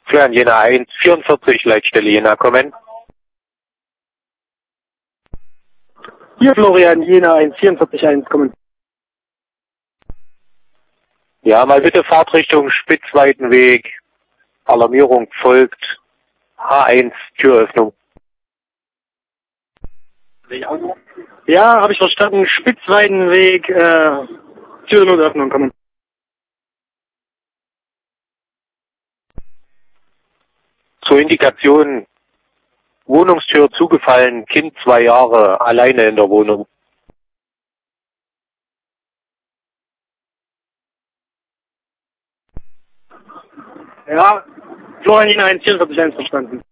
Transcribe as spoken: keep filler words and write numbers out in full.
Florian Jena eins vierundvierzig, Leitstelle Jena, kommen. Hier Florian Jena eins vierundvierzig eins, kommen. Ja, mal bitte Fahrtrichtung Spitzweitenweg. Alarmierung folgt. H eins, Türöffnung. Ja, habe ich verstanden. Spitzweidenweg, äh, Türnotöffnung, kommen. Zur Indikation, Wohnungstür zugefallen, Kind zwei Jahre, alleine in der Wohnung. Ja, Florian Jena eins vierundvierzig eins, verstanden.